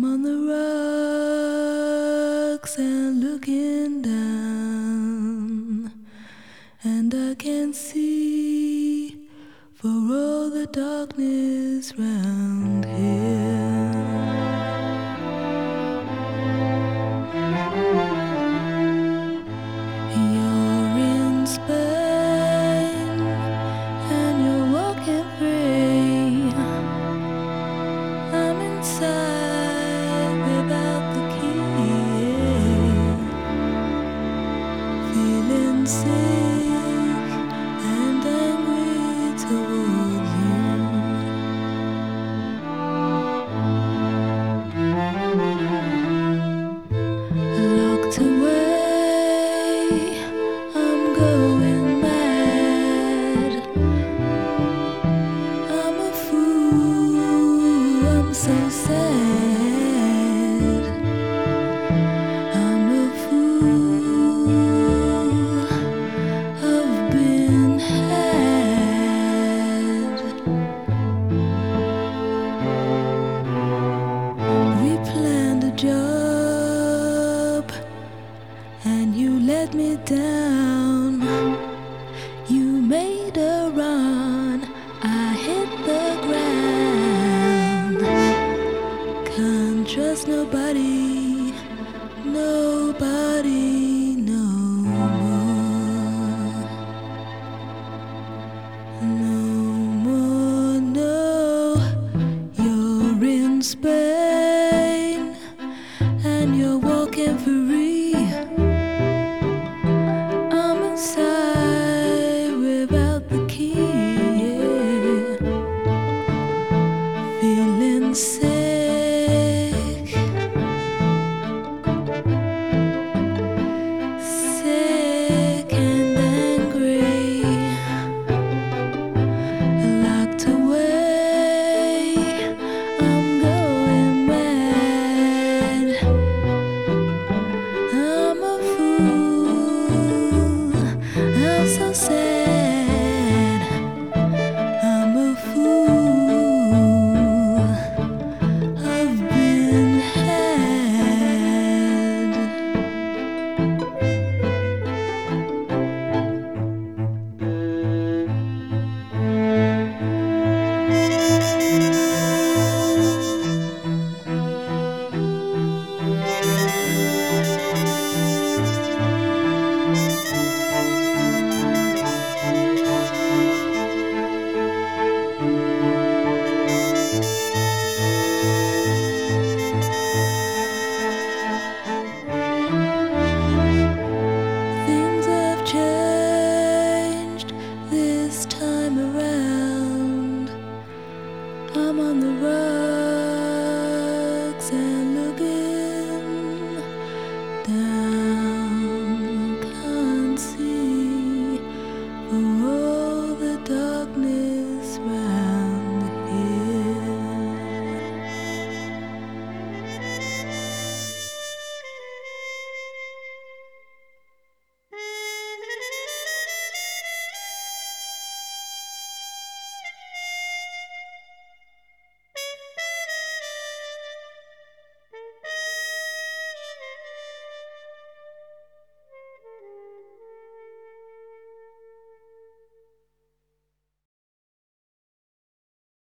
I'm on the rocks and looking down, and I can see for all the darkness round here. You're in Spain and you're walking free. I'm inside without the key, feeling sick and angry towards you. Locked away, I'm going mad. I'm a fool, I'm so sad. I'm a fool, I've been had. We planned a job and you let me down. You made a run, I hit the ground. Can't trust nobody, nobody no more. No more, no. You're in Spain and you're walking free. I'm inside without the key, yeah. Feeling sick, sick and angry. Locked away, I'm going mad. I'm a fool, I'm so sad. I'm a fool, I've been had. Things have changed this time around. I'm on the rocks and